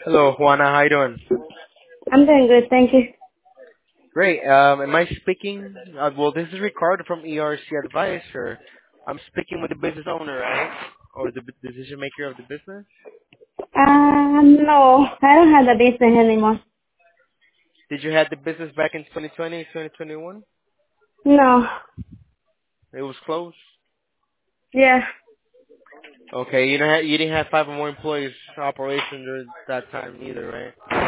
Hello, Juana. How you doing? I'm doing good, thank you. Great. Am I speaking? Well, this is Ricardo from ERC Advisor. I'm speaking with the business owner, right? Or the decision maker of the business? No, I don't have the business anymore. Did you have the business back in 2020, 2021? No, It was closed? yeah, Okay, you didn't have five or more employees operation during that time either, right?